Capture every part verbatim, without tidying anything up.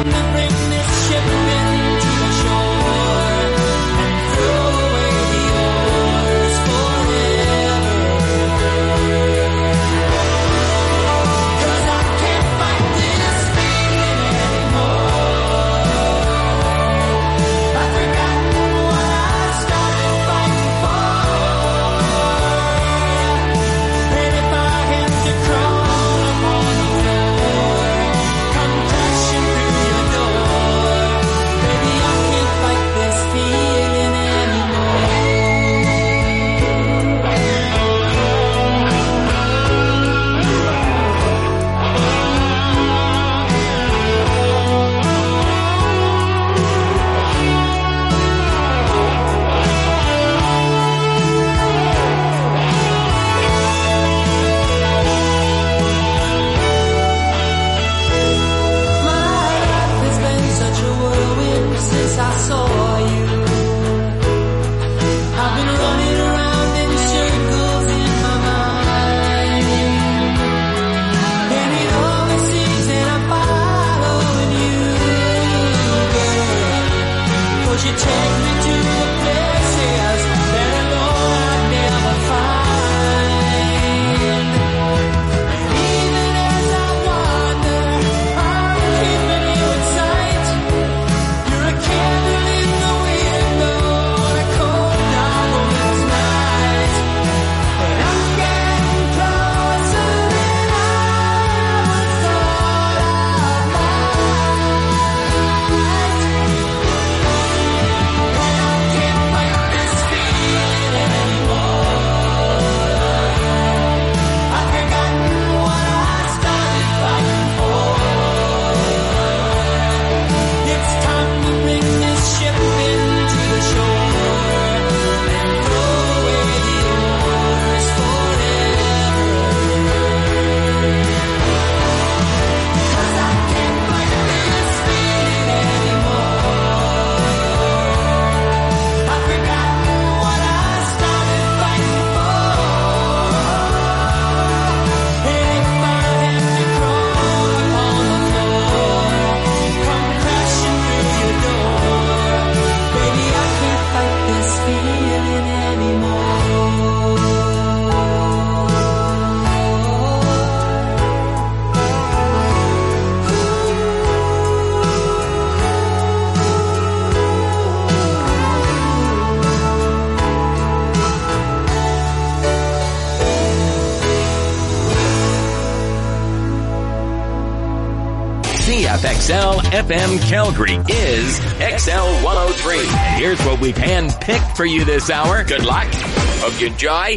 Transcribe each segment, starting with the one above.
C F X L F M Calgary is X L one oh three. Here's what we've handpicked for you this hour. Good luck. Hope you enjoy.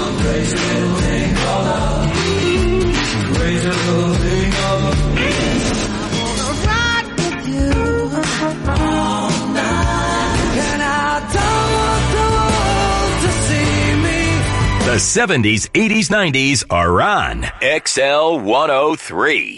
The seventies, eighties, nineties are on X L one oh three.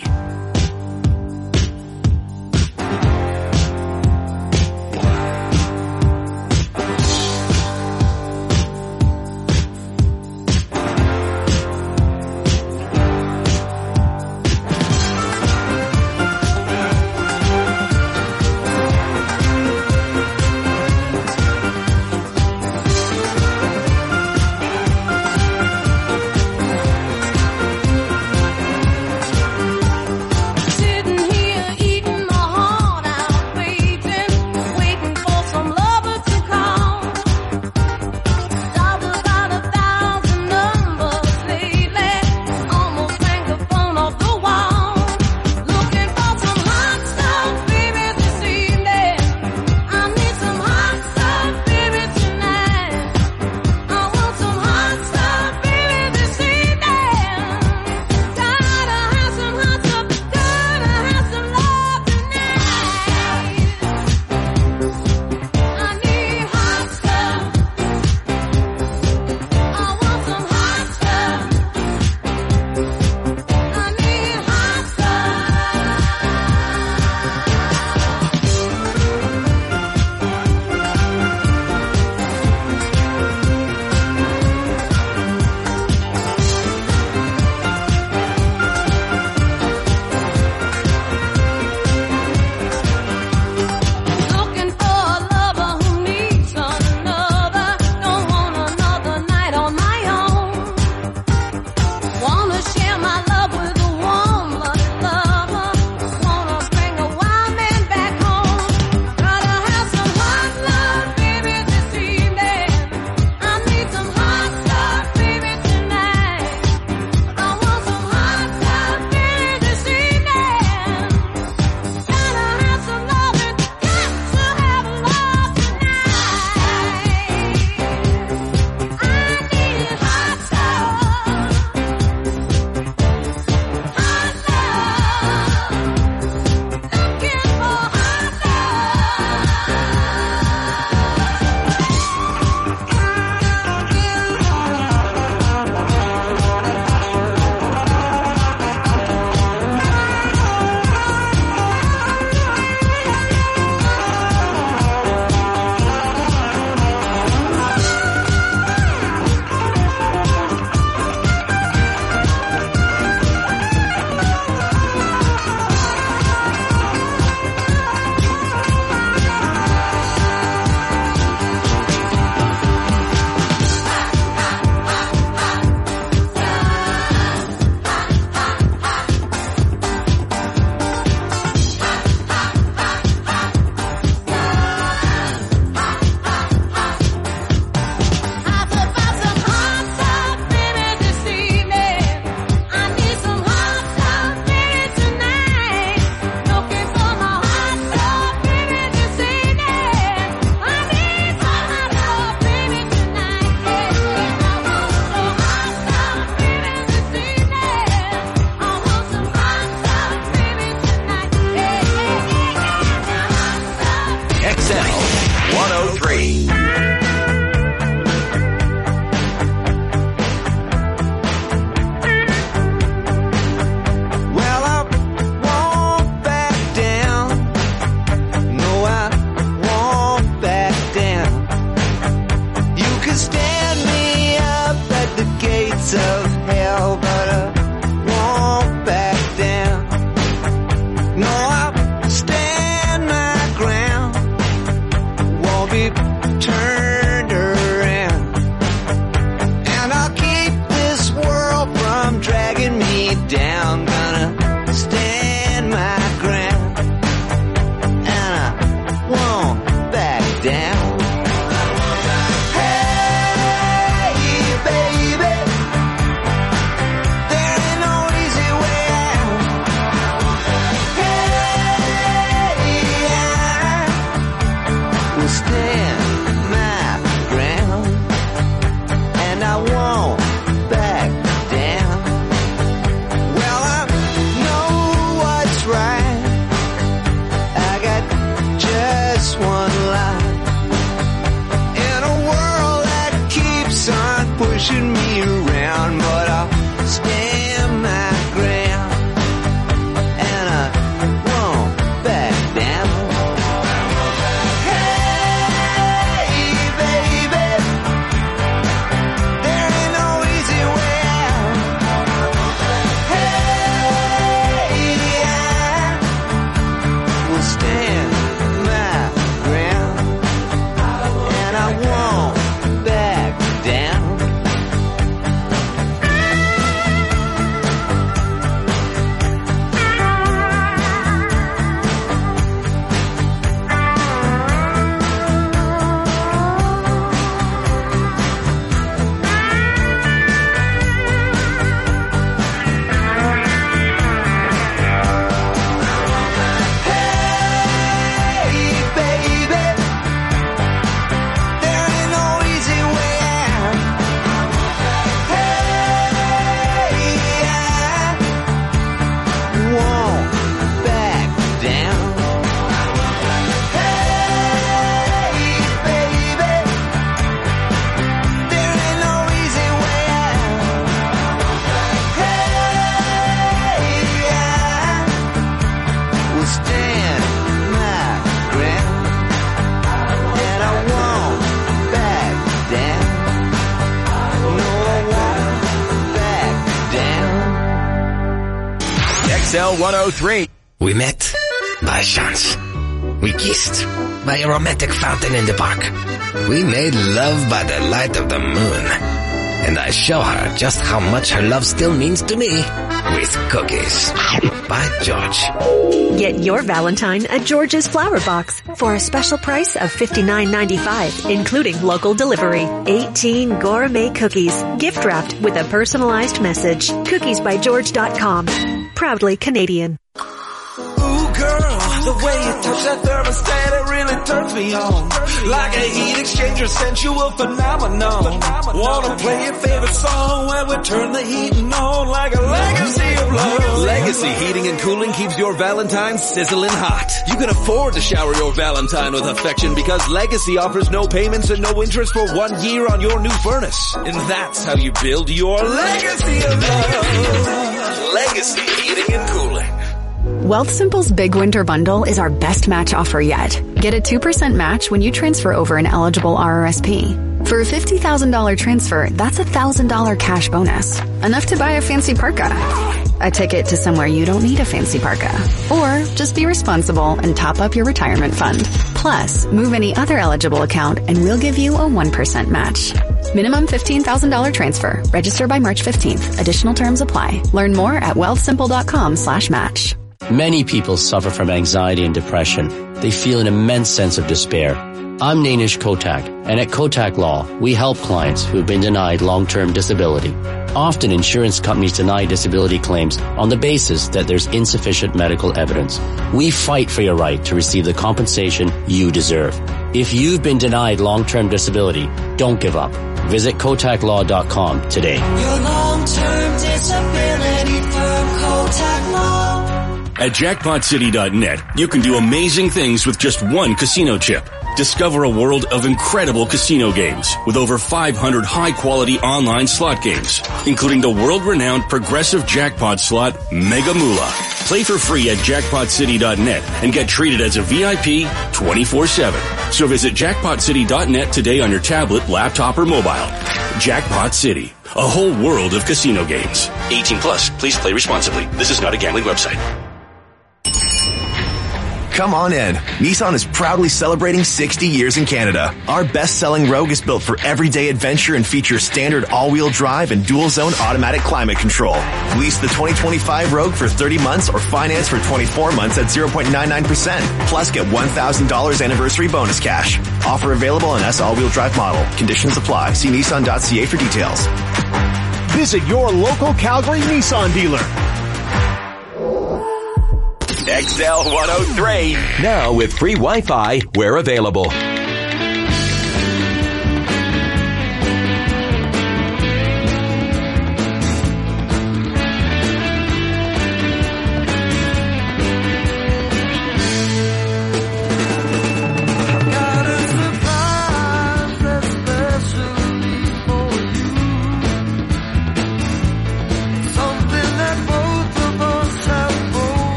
pushing me around, but I'll stand my ground, and I won't back down. Hey, baby, there ain't no easy way out. Hey, I will stand my ground, and I won't back down. X L one oh three. We met by chance. We kissed by a romantic fountain in the park. We made love by the light of the moon. And I show her just how much her love still means to me with cookies. By George. Get your Valentine at George's Flower Box for a special price of fifty-nine ninety-five, including local delivery. eighteen gourmet cookies, gift wrapped with a personalized message. cookies by george dot com. Proudly Canadian. Ooh, girl, the way you touch that thermostat, it really turns me on. Like a heat exchanger, sensual phenomenon. Wanna play your favorite song while we turn the heating on like a legacy of love. Legacy Heating and Cooling keeps your Valentine sizzling hot. You can afford to shower your Valentine with affection because Legacy offers no payments and no interest for one year on your new furnace. And that's how you build your legacy of love. Legacy Heating and Cooling. Wealthsimple's Big Winter Bundle is our best match offer yet. Get a two percent match when you transfer over an eligible R R S P. For a fifty thousand dollars transfer, that's a one thousand dollars cash bonus. Enough to buy a fancy parka. A ticket to somewhere you don't need a fancy parka. Or just be responsible and top up your retirement fund. Plus, move any other eligible account and we'll give you a one percent match. Minimum fifteen thousand dollars transfer. Register by March fifteenth. Additional terms apply. Learn more at wealthsimple.com slash match. Many people suffer from anxiety and depression. They feel an immense sense of despair. I'm Nainish Kotak, and at Kotak Law, we help clients who have been denied long-term disability. Often insurance companies deny disability claims on the basis that there's insufficient medical evidence. We fight for your right to receive the compensation you deserve. If you've been denied long-term disability, don't give up. Visit kotak law dot com today. Your long-term disability from Kotak Law. At jackpot city dot net, you can do amazing things with just one casino chip. Discover a world of incredible casino games with over five hundred high-quality online slot games, including the world-renowned progressive jackpot slot Mega Moolah. Play for free at jackpot city dot net and get treated as a V I P twenty-four seven. So visit jackpot city dot net today on your tablet, laptop, or mobile. Jackpot City, a whole world of casino games. eighteen plus, please play responsibly. This is not a gambling website. Come on in. Nissan is proudly celebrating sixty years in Canada. Our best-selling Rogue is built for everyday adventure and features standard all-wheel drive and dual-zone automatic climate control. Lease the twenty twenty-five Rogue for thirty months or finance for twenty-four months at zero point nine nine percent. Plus get one thousand dollars anniversary bonus cash. Offer available on S all-wheel drive model. Conditions apply. See nissan dot c a for details. Visit your local Calgary Nissan dealer. X L one oh three. Now with free Wi-Fi where available.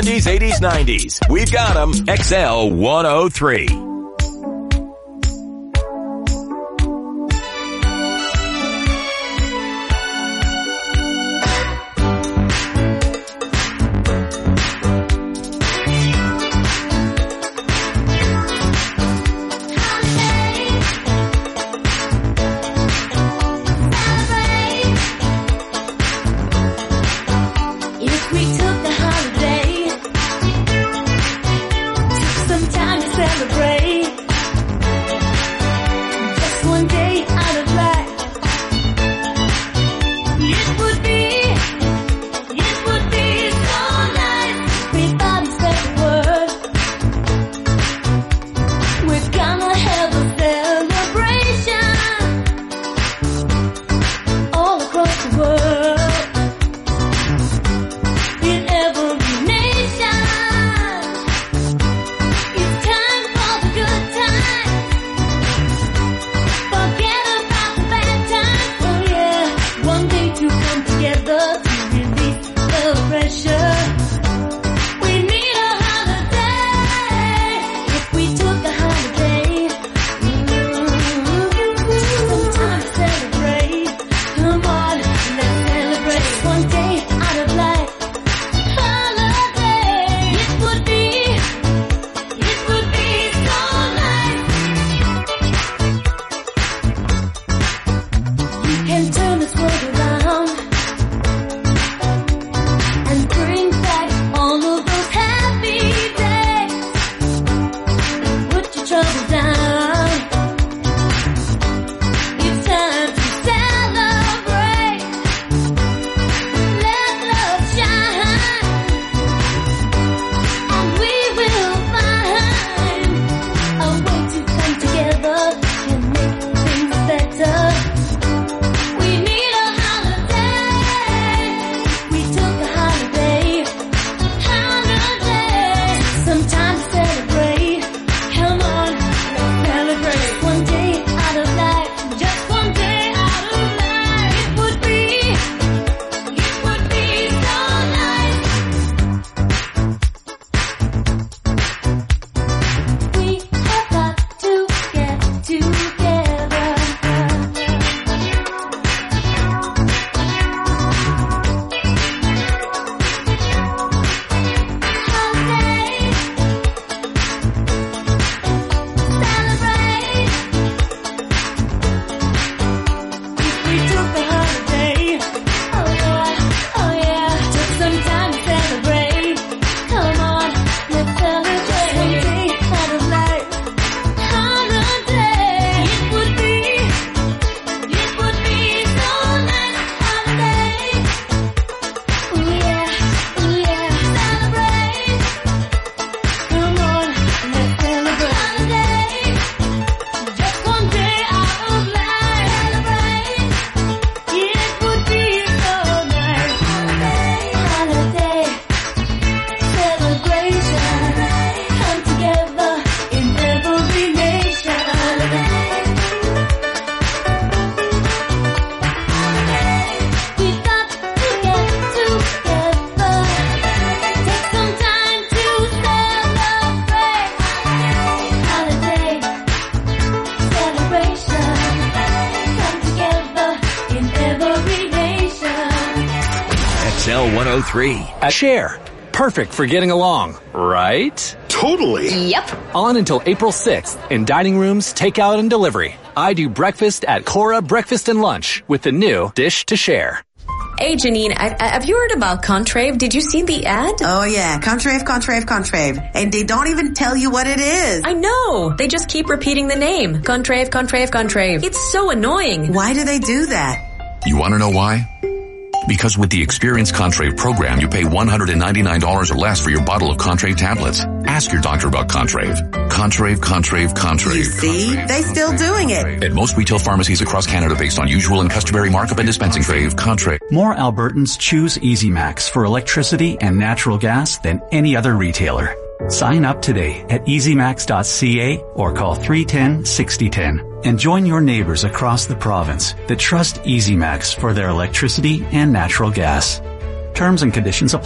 seventies, eighties, nineties. We've got them. X L one oh three. X L one oh three. A Share. Perfect for getting along, right? Totally. Yep. On until April sixth in dining rooms, takeout, and delivery. I do breakfast at Cora Breakfast and Lunch with the new Dish to Share. Hey, Janine, I, I, have you heard about Contrave? Did you see the ad? Oh, yeah. Contrave, Contrave, Contrave. And they don't even tell you what it is. I know. They just keep repeating the name. Contrave, Contrave, Contrave. It's so annoying. Why do they do that? You want to know why? Because with the Experience Contrave program, you pay one hundred ninety-nine dollars or less for your bottle of Contrave tablets. Ask your doctor about Contrave. Contrave, Contrave, Contrave. You see? Contrave, they still Contrave, doing Contrave. it. At most retail pharmacies across Canada based on usual and customary markup and dispensing fee. Contrave. More Albertans choose Easy Max for electricity and natural gas than any other retailer. Sign up today at easy max dot c a or call three one zero, six zero one zero and join your neighbors across the province that trust Easy Max for their electricity and natural gas. Terms and conditions apply.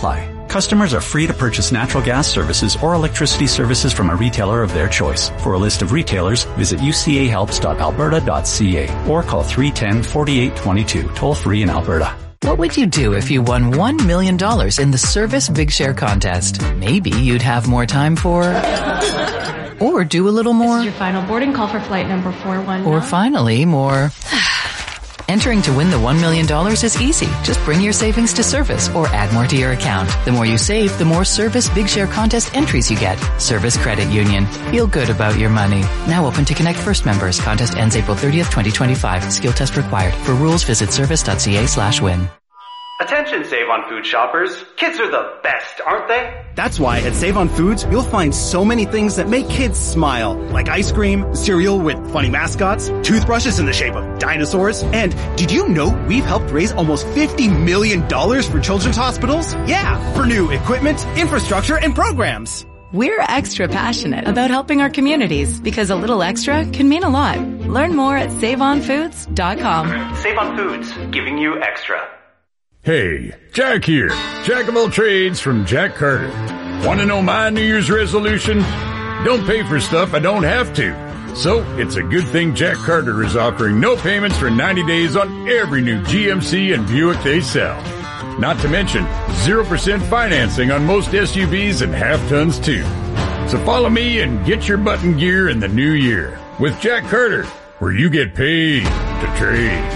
Customers are free to purchase natural gas services or electricity services from a retailer of their choice. For a list of retailers, visit u c a helps dot alberta dot c a or call three one zero, four eight two two, toll free in Alberta. What would you do if you won one million dollars in the Service Big Share contest? Maybe you'd have more time for... or do a little more. This is your final boarding call for flight number four one nine. Or finally, more... Entering to win the one million dollars is easy. Just bring your savings to Service or add more to your account. The more you save, the more Service Big Share contest entries you get. Service Credit Union. Feel good about your money. Now open to Connect First members. Contest ends April thirtieth, twenty twenty-five. Skill test required. For rules, visit service.ca slash win. Attention Save On Food shoppers. Kids are the best, aren't they? That's why at Save On Foods, you'll find so many things that make kids smile. Like ice cream, cereal with funny mascots, toothbrushes in the shape of dinosaurs. And did you know we've helped raise almost fifty million dollars for children's hospitals? Yeah, for new equipment, infrastructure, and programs. We're extra passionate about helping our communities because a little extra can mean a lot. Learn more at save on foods dot com. Save On Foods, giving you extra. Hey, Jack here. Jack of all trades from Jack Carter. Want to know my New Year's resolution? Don't pay for stuff I don't have to. So, it's a good thing Jack Carter is offering no payments for ninety days on every new G M C and Buick they sell. Not to mention, zero percent financing on most S U Vs and half-tons too. So follow me and get your button gear in the new year with Jack Carter, where you get paid to trade.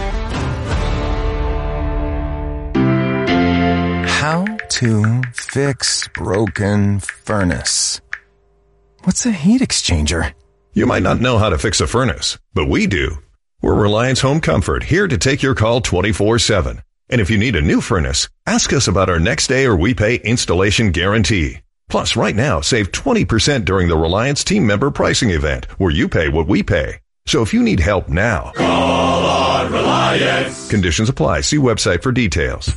How to fix broken furnace. What's a heat exchanger? You might not know how to fix a furnace, but we do. We're Reliance Home Comfort, here to take your call twenty-four seven. And if you need a new furnace, ask us about our next day or we pay installation guarantee. Plus, right now, save twenty percent during the Reliance team member pricing event, where you pay what we pay. So if you need help now, call on Reliance. Conditions apply. See website for details.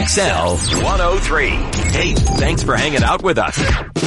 X L one oh three. Hey, thanks for hanging out with us.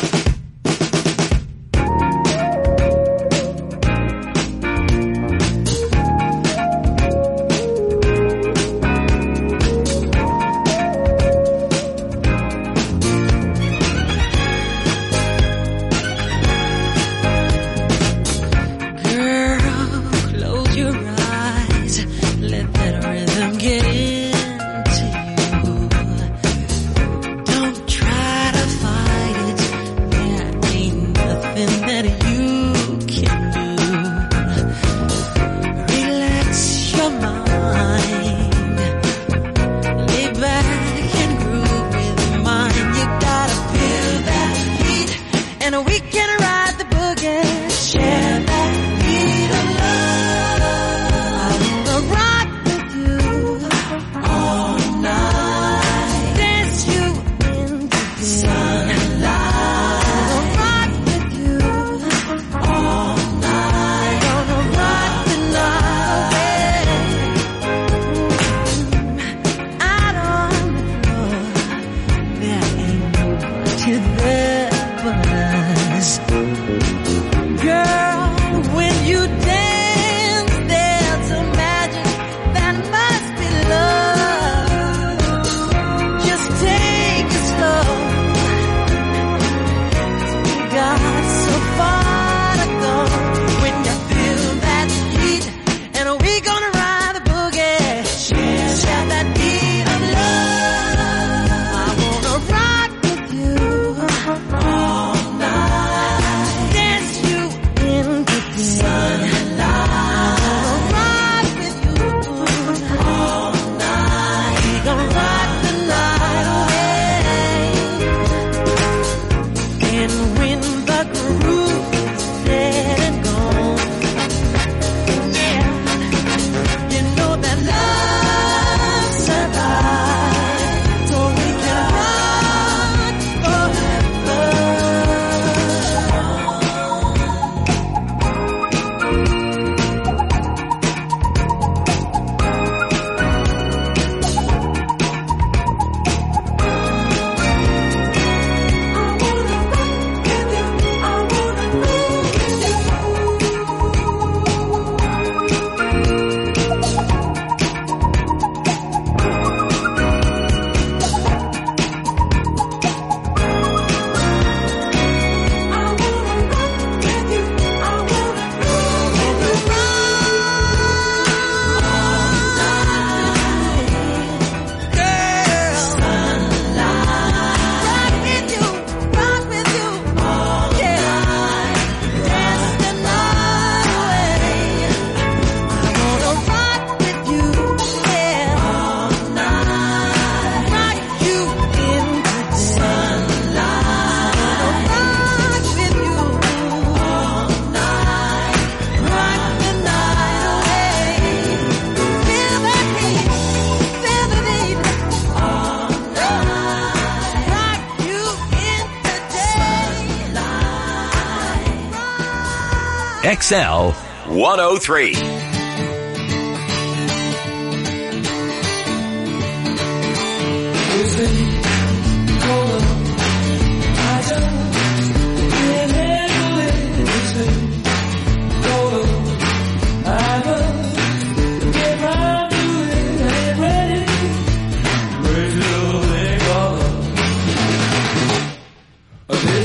X L one oh three.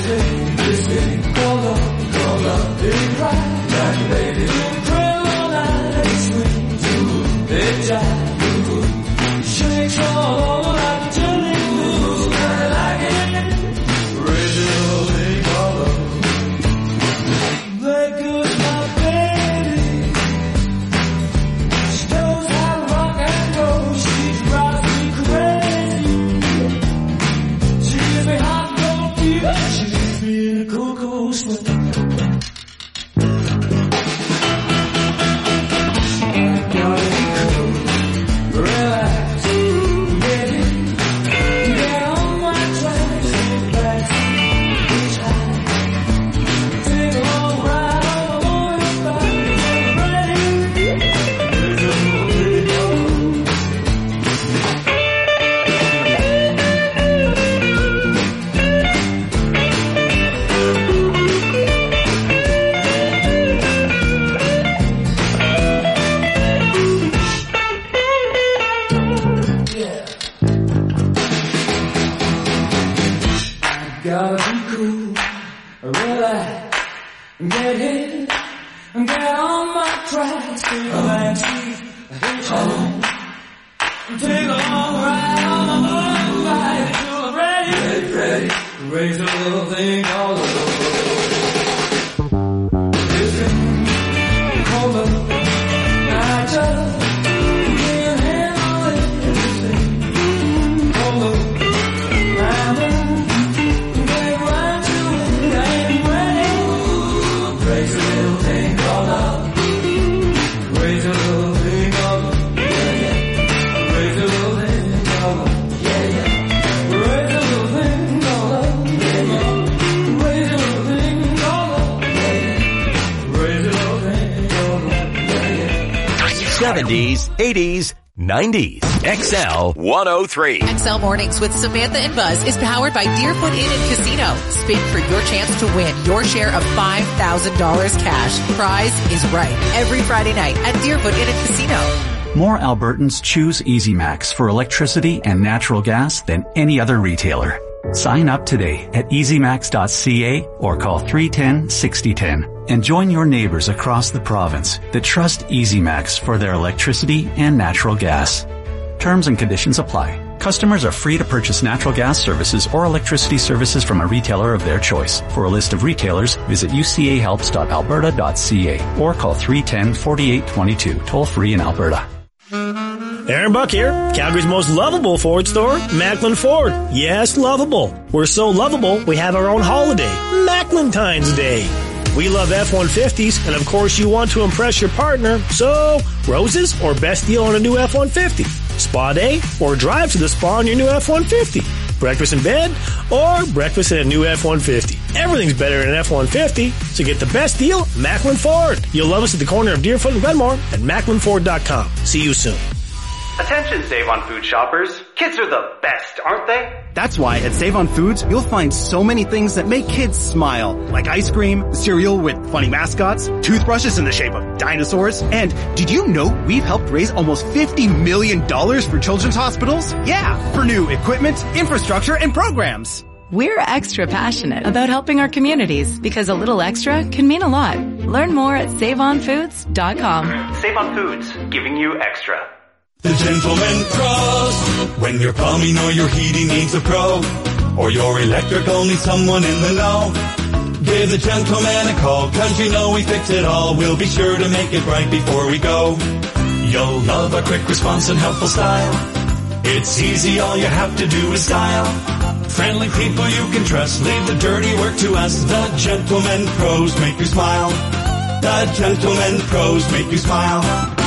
This ain't gonna, gonna be right. Like lady, trail on out. tracks to the backseat. Take a long ride on my motorbike until I'm ready, ready, ready. Raise a little thing called a love. Listen, hold up, I just can't handle it. Hold up, I'm get right to it. I ain't ready. Raise a little thing called love. Raise a little thing called love. Raise a little thing called love. Yeah, yeah. Raise a little thing called love. Yeah, yeah. Raise a little thing called love. Yeah, yeah. Raise a little thing called love. Yeah, yeah. seventies, eighties, nineties. X L one oh three. X L Mornings with Samantha and Buzz is powered by Deerfoot Inn and Casino. Spin for your chance to win your share of five thousand dollars cash. Prize is right every Friday night at Deerfoot Inn and Casino. More Albertans choose Easy Max for electricity and natural gas than any other retailer. Sign up today at easy max dot c a or call three one zero, six zero one zero and join your neighbors across the province that trust Easy Max for their electricity and natural gas. Terms and conditions apply. Customers are free to purchase natural gas services or electricity services from a retailer of their choice. For a list of retailers, visit u c a helps dot alberta dot c a or call three one zero, four eight two two, toll free in Alberta. Aaron Buck here, Calgary's most lovable Ford store, Macklin Ford. Yes, lovable. We're so lovable, we have our own holiday, Macklin-Tines Day. We love F one fifties, and of course you want to impress your partner, so roses or best deal on a new F one fifty, spa day or drive to the spa on your new F one fifty, breakfast in bed or breakfast in a new F one fifty. Everything's better in an F one fifty, so get the best deal, Macklin Ford. You'll love us at the corner of Deerfoot and Glenmore at macklin ford dot com. See you soon. Attention Save on Food shoppers. Kids are the best, aren't they? That's why at Save on Foods, you'll find so many things that make kids smile, like ice cream, cereal with funny mascots, toothbrushes in the shape of dinosaurs, and did you know we've helped raise almost fifty million dollars for children's hospitals? Yeah, for new equipment, infrastructure, and programs. We're extra passionate about helping our communities because a little extra can mean a lot. Learn more at save on foods dot com. Save on Foods, giving you extra. The Gentleman Pros. When your plumbing or your heating needs a pro, or your electrical needs someone in the know, give the Gentleman a call, cause you know we fix it all. We'll be sure to make it right before we go. You'll love our quick response and helpful style. It's easy, all you have to do is dial. Friendly people you can trust, leave the dirty work to us. The Gentleman Pros make you smile. The Gentleman Pros make you smile.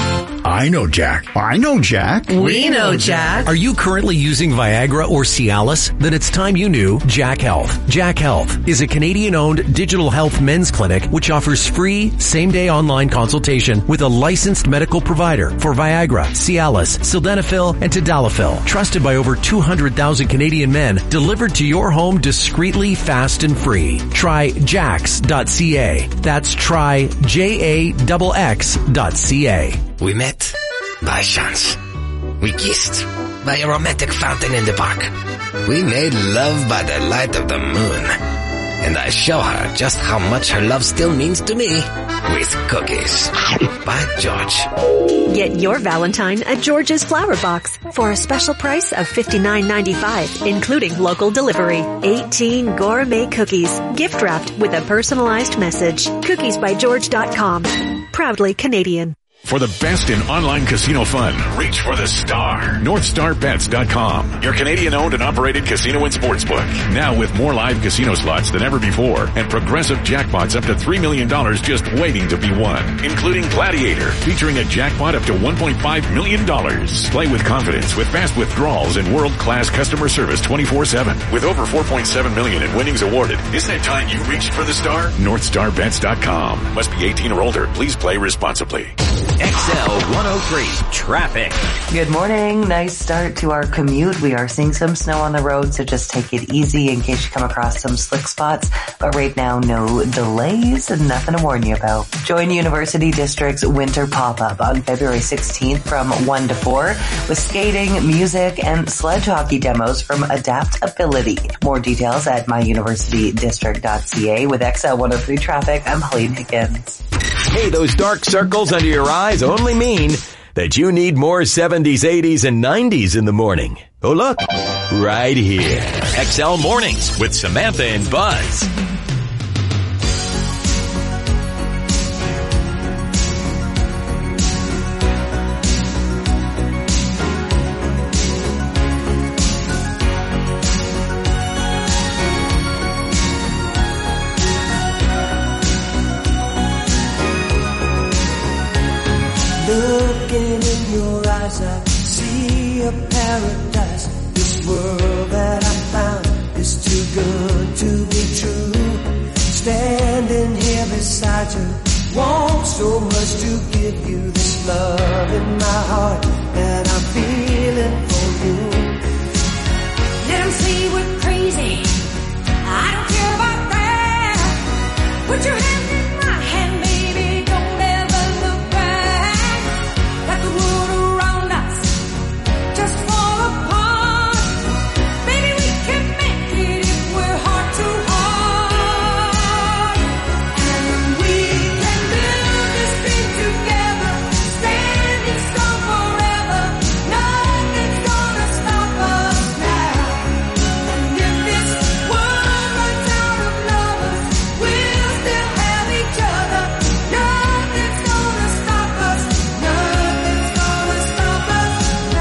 I know Jack. I know Jack. We know Jack. Are you currently using Viagra or Cialis? Then it's time you knew Jack Health. Jack Health is a Canadian-owned digital health men's clinic which offers free same-day online consultation with a licensed medical provider for Viagra, Cialis, Sildenafil, and Tadalafil. Trusted by over two hundred thousand Canadian men, delivered to your home discreetly, fast, and free. Try jax dot c a. That's try J A X X dot C A. We met by chance. We kissed by a romantic fountain in the park. We made love by the light of the moon. And I show her just how much her love still means to me with cookies. By George. Get your Valentine at George's Flower Box for a special price of fifty-nine ninety-five, including local delivery. eighteen gourmet cookies, gift wrapped with a personalized message. cookies by george dot com. Proudly Canadian. For the best in online casino fun, reach for the star. north star bets dot com. Your Canadian-owned and operated casino and sportsbook. Now with more live casino slots than ever before and progressive jackpots up to three million dollars just waiting to be won. Including Gladiator, featuring a jackpot up to one point five million dollars. Play with confidence with fast withdrawals and world-class customer service twenty-four seven. With over four point seven million dollars in winnings awarded. Isn't it time you reached for the star? north star bets dot com. Must be eighteen or older. Please play responsibly. X L one oh three Traffic. Good morning. Nice start to our commute. We are seeing some snow on the road, so just take it easy in case you come across some slick spots. But right now, no delays and nothing to warn you about. Join University District's winter pop-up on February sixteenth from one to four with skating, music, and sledge hockey demos from Adaptability. More details at my university district dot c a. With X L one oh three Traffic, I'm Helene Higgins. Hey, those dark circles under your eyes only mean that you need more seventies, eighties, and nineties in the morning. Oh, look, right here. X L Mornings with Samantha and Buzz. Looking in your eyes, I see a paradise. This world that I found is too good to be true. Standing here beside you, want so much to give you this love in my heart that I'm feeling for you. Let 'em say we're crazy. I don't care about that. Put your hand in my hand, baby. Don't ever look back. Let the world around us just fall apart. Baby, we can make it if we're heart to heart. And we can build this thing together, standing strong forever. Nothing's gonna stop us now. And if this world runs out of lovers, we'll still have each other. Nothing's gonna stop us. Nothing's gonna stop us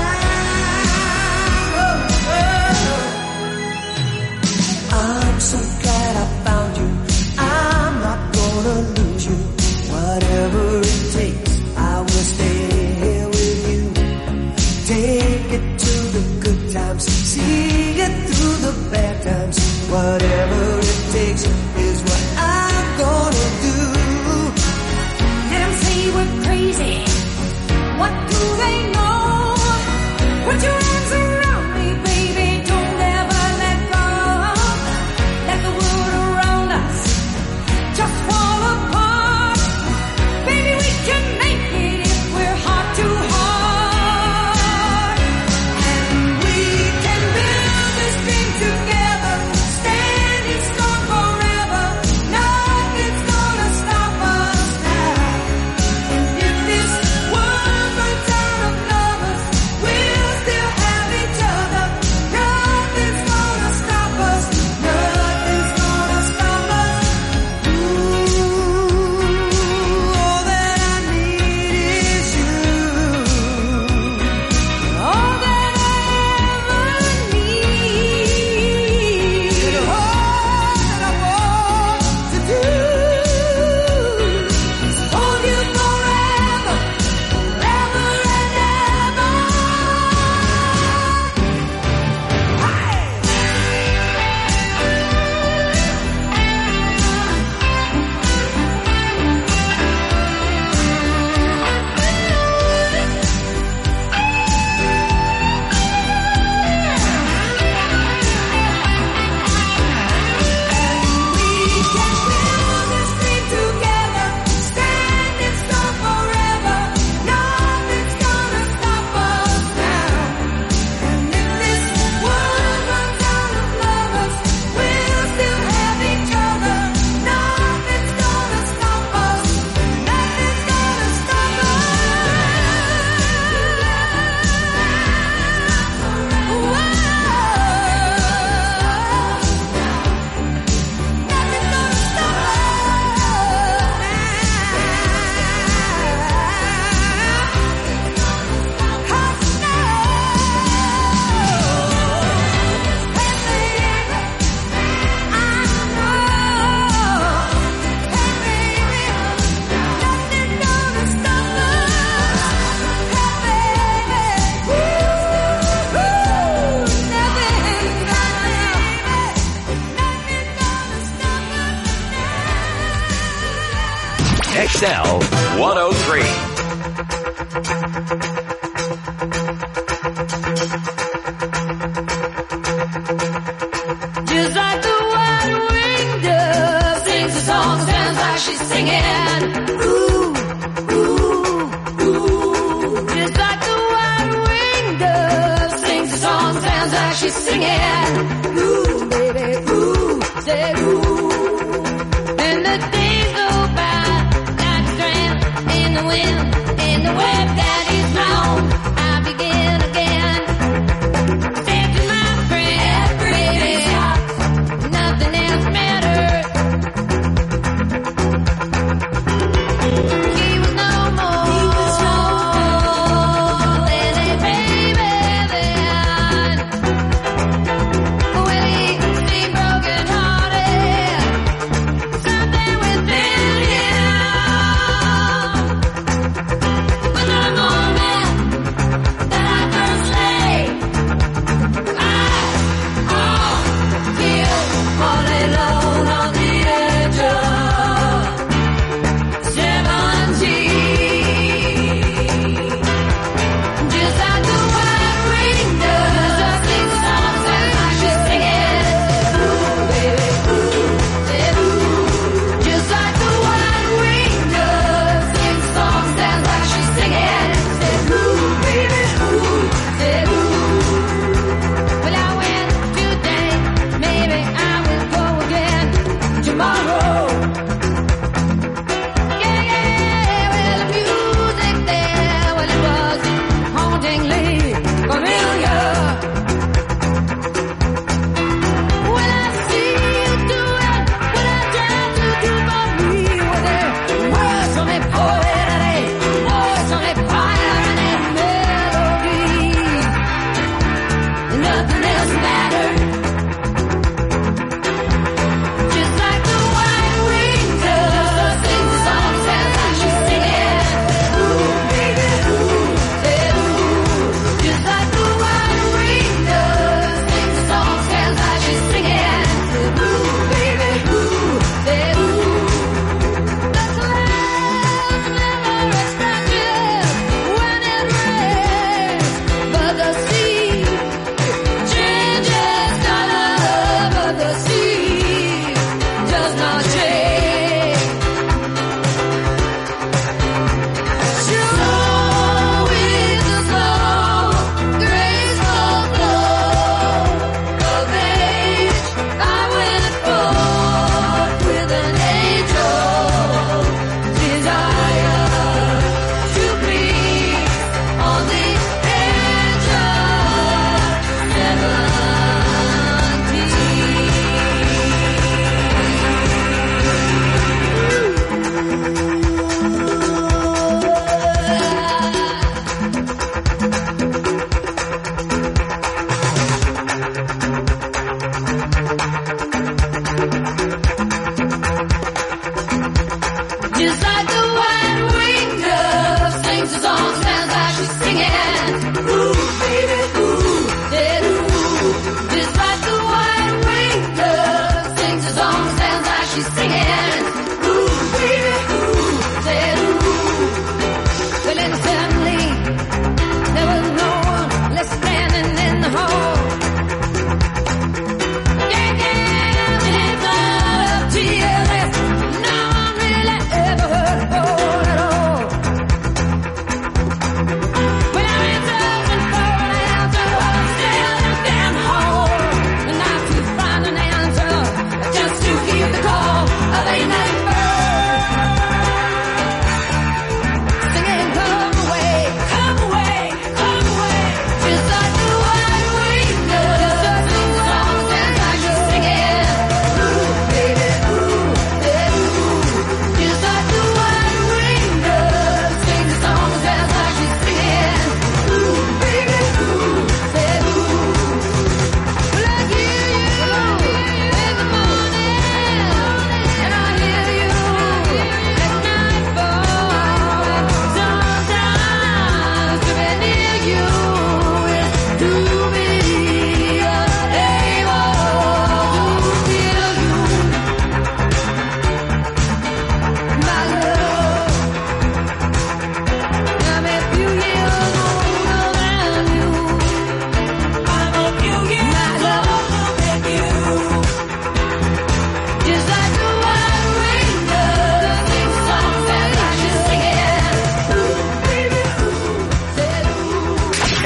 now. I'm so glad I found you. I'm not gonna lose you. Whatever it takes, I will stay here with you. Take it to the good times, see it through the bad times. Whatever it takes is what I'm gonna do. Let 'em say we're crazy. What do they know? Put your arms around me, baby. Don't ever let go. Let the world around us just fall apart. Baby, we can make it if we're heart to heart. And we can build this thing together, standing strong forever. Nothing's gonna stop us now. And if this world runs out of lovers, we'll still have each other. Nothing's gonna stop us. Nothing's gonna stop us. Ooh, all that I need is you. All that I ever need. And all that I want to do is hold you forever, forever and ever. X L one oh three. Just like the white-winged dove sings a song, sounds like she's singing. Ooh, ooh, ooh. Just like the white-winged dove sings a song, sounds like she's singing. Ooh, baby, ooh, say ooh. And the days go by, nights drain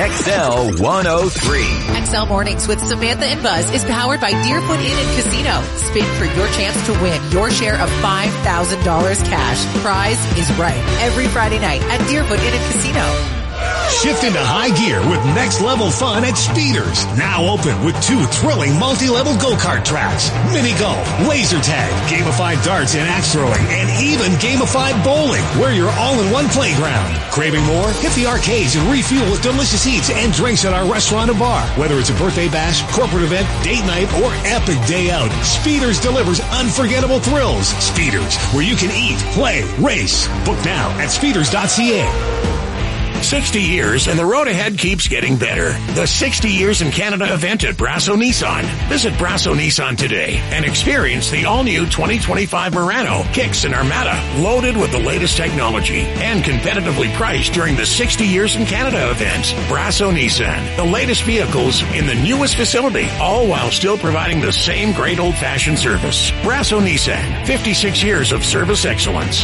X L one oh three. X L Mornings with Samantha and Buzz is powered by Deerfoot Inn and Casino. Spin for your chance to win your share of five thousand dollars cash. Prize is right every Friday night at Deerfoot Inn and Casino. Shift into high gear with next level fun at Speeders. Now open with two thrilling multi-level go-kart tracks, mini golf, laser tag, gamified darts and axe throwing, and even gamified bowling, where you're all in one playground. Craving more? Hit the arcades and refuel with delicious eats and drinks at our restaurant and bar. Whether it's a birthday bash, corporate event, date night, or epic day out, Speeders delivers unforgettable thrills. Speeders, where you can eat, play, race. Book now at speeders dot c a. sixty years and the road ahead keeps getting better. The sixty Years in Canada event at Brasso Nissan. Visit Brasso Nissan today and experience the all-new twenty twenty-five Murano, Kicks, and Armada, loaded with the latest technology and competitively priced during the sixty Years in Canada event. Brasso Nissan, the latest vehicles in the newest facility, all while still providing the same great old-fashioned service. Brasso Nissan, fifty-six years of service excellence.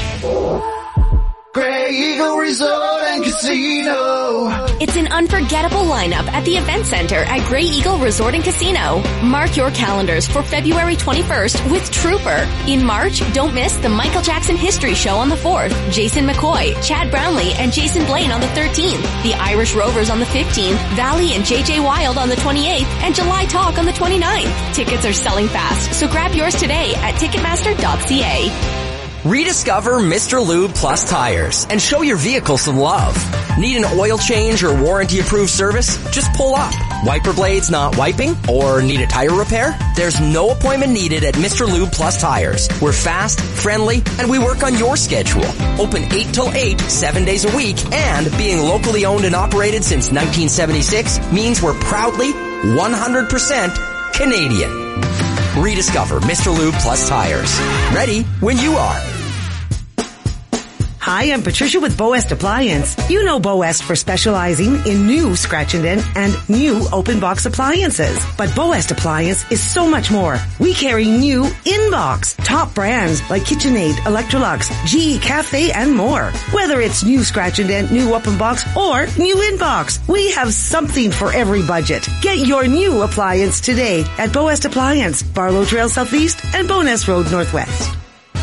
Grey Eagle Resort and Casino. It's an unforgettable lineup at the Event Center at Grey Eagle Resort and Casino. Mark your calendars for February twenty-first with Trooper. In March, don't miss the Michael Jackson History Show on the fourth, Jason McCoy, Chad Brownlee, and Jason Blaine on the thirteenth, the Irish Rovers on the fifteenth, Valley and J J Wild on the twenty-eighth, and July Talk on the twenty-ninth. Tickets are selling fast, so grab yours today at ticketmaster dot c a. Rediscover Mister Lube Plus tires and show your vehicle some love. Need an oil change or warranty-approved service? Just pull up. Wiper blades not wiping? Or need a tire repair? There's no appointment needed at Mister Lube Plus Tires. We're fast, friendly, and we work on your schedule. Open eight till eight, seven days a week, and being locally owned and operated since nineteen seventy-six means we're proudly one hundred percent Canadian. Rediscover Mister Lube Plus Tires. Ready when you are. Hi, I'm Patricia with Boest Appliance. You know Boest for specializing in new scratch and dent and new open box appliances. But Boest Appliance is so much more. We carry new in-box, top brands like KitchenAid, Electrolux, G E Cafe, and more. Whether it's new scratch and dent, new open box, or new in-box, we have something for every budget. Get your new appliance today at Boest Appliance, Barlow Trail Southeast and Boness Road Northwest.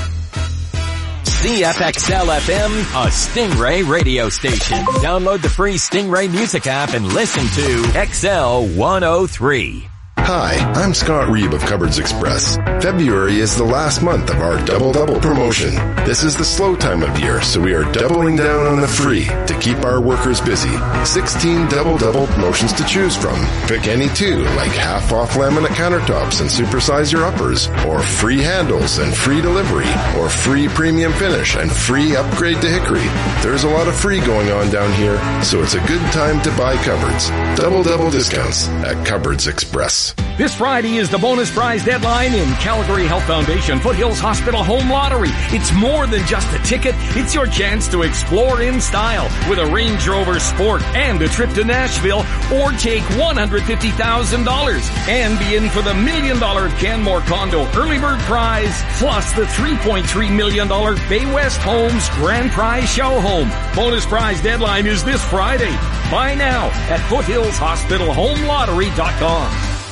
C F X L F M, a Stingray radio station. Download the free Stingray music app and listen to X L one oh three. Hi, I'm Scott Reeb of Cupboards Express. February is the last month of our Double Double promotion. This is the slow time of year, so we are doubling down on the free to keep our workers busy. sixteen Double Double promotions to choose from. Pick any two, like half off laminate countertops and supersize your uppers, or free handles and free delivery, or free premium finish and free upgrade to hickory. There's a lot of free going on down here, so it's a good time to buy cupboards. Double Double discounts at Cupboards Express. This Friday is the bonus prize deadline in Calgary Health Foundation Foothills Hospital Home Lottery. It's more than just a ticket. It's your chance to explore in style with a Range Rover Sport and a trip to Nashville, or take one hundred fifty thousand dollars and be in for the million dollar Canmore Condo Early Bird Prize, plus the three point three million dollars Bay West Homes Grand Prize Show Home. Bonus prize deadline is this Friday. Buy now at foothills hospital home lottery dot com.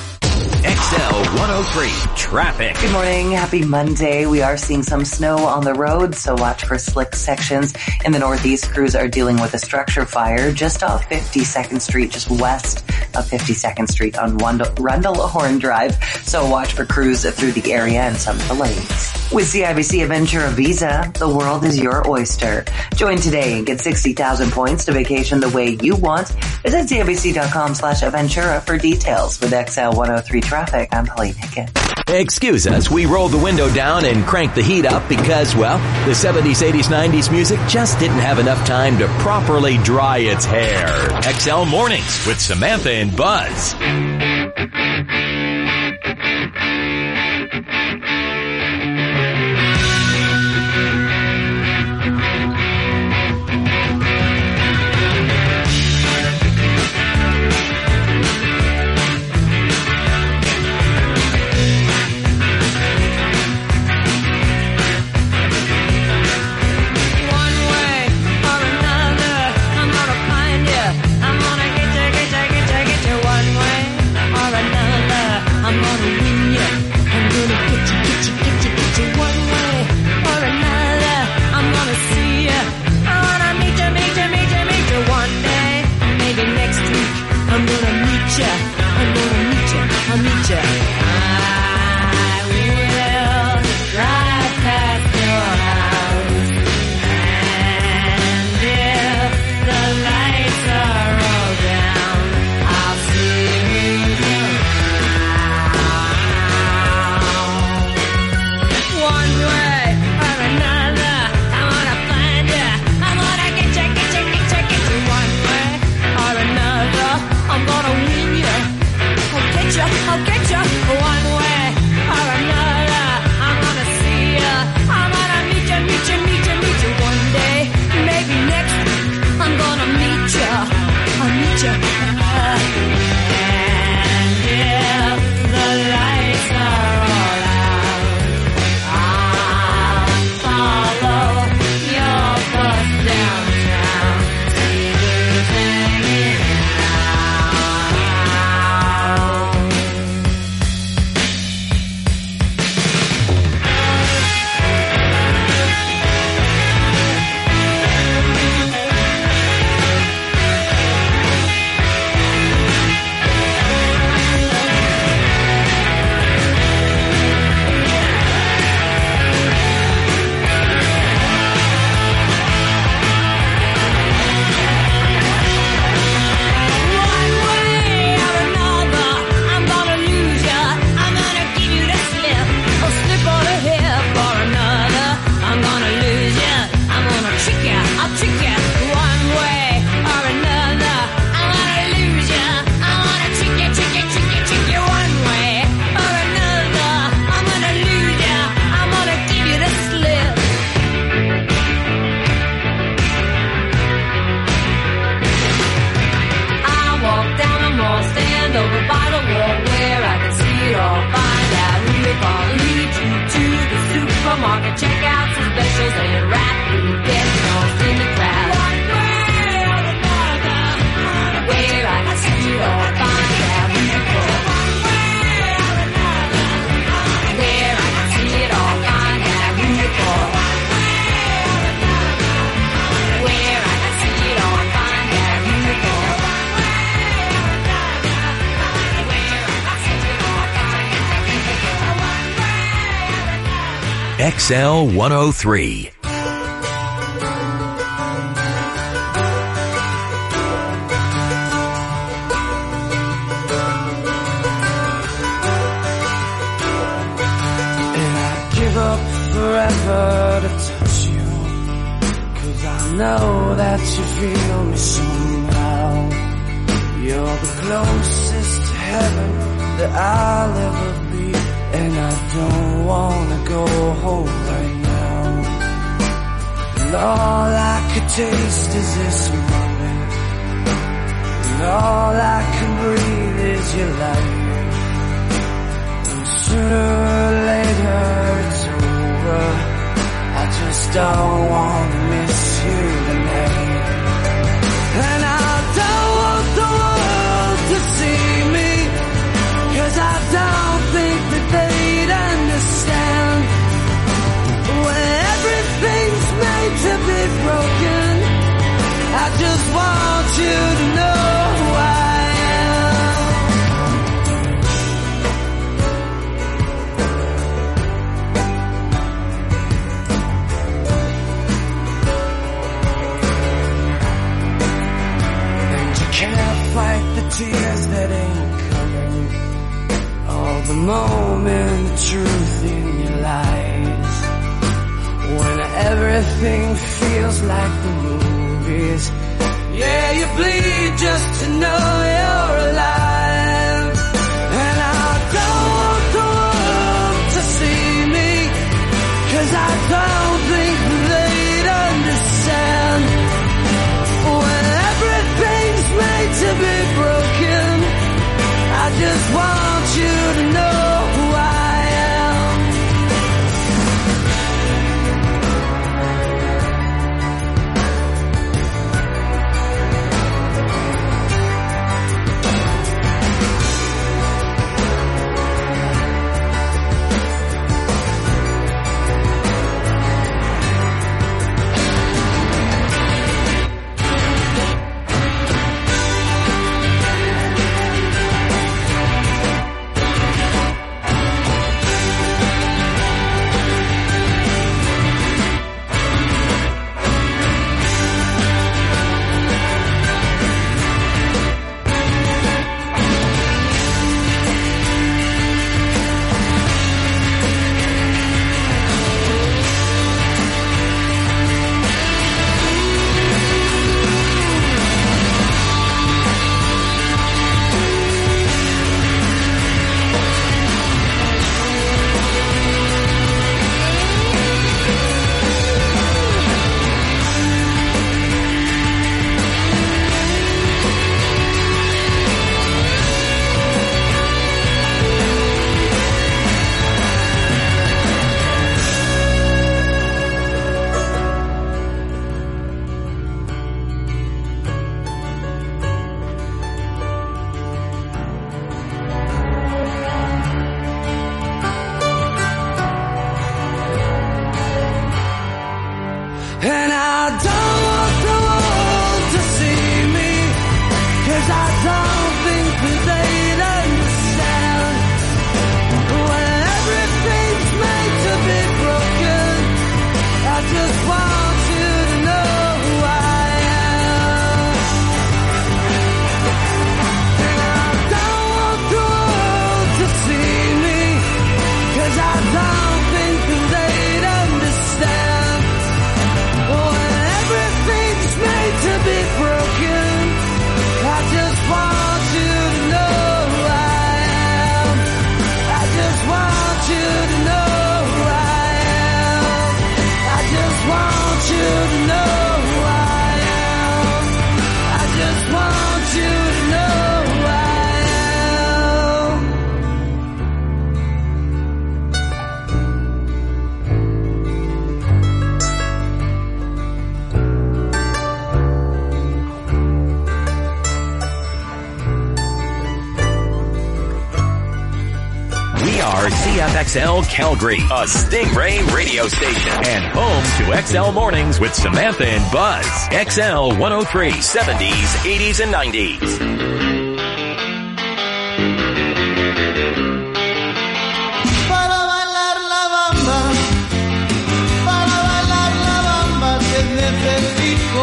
X L one oh three traffic. Good morning. Happy Monday. We are seeing some snow on the road, so watch for slick sections. In the Northeast, crews are dealing with a structure fire just off fifty-second Street, just west of fifty-second Street on Rundle Horn Drive. So watch for crews through the area and some delays. With C I B C Aventura Visa, the world is your oyster. Join today and get sixty thousand points to vacation the way you want. Visit C I B C dot com slash Aventura for details. With X L one oh three traffic, I'm Pauline Hickett. Excuse us, we rolled the window down and cranked the heat up because, well, the seventies, eighties, nineties music just didn't have enough time to properly dry its hair. X L Mornings with Samantha and Buzz. One way or another, I'm gonna find you. I'm gonna get you, X L one oh three. Forever to touch you, 'cause I know that you feel me somehow. You're the closest to heaven that I'll ever be, and I don't wanna go home right now. And all I could taste is this moment, and all I can breathe is your light. And sooner or later it's over, I just don't want to miss you tonight. And I don't want the world to see me, 'cause I don't think that they'd understand. When everything's made to be broken, I just want you to know who I am. Can't fight the tears that ain't coming, all the moment, the truth in your lies. When everything feels like the movies, yeah, you bleed just to know you're alive. And I don't want the world to see me, 'cause I don't think they'd understand. When everything's made to be broken, I just want you to know who I am. And I don't want the world to see me, 'cause I don't think that they'd understand. When everything's made to be broken, I just want you to know who I am. And I don't want the world to see me, 'cause I don't think that they'd understand. When everything's made to be broken, I just want you to know who I am. I just want you to know who I am. I just want you to know who I am. I just want you to know who I am. We are C F X L Calgary, a Stingray radio station, and home to X L Mornings with Samantha and Buzz. X L one oh three, seventies, eighties, and nineties. Para bailar la bamba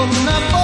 una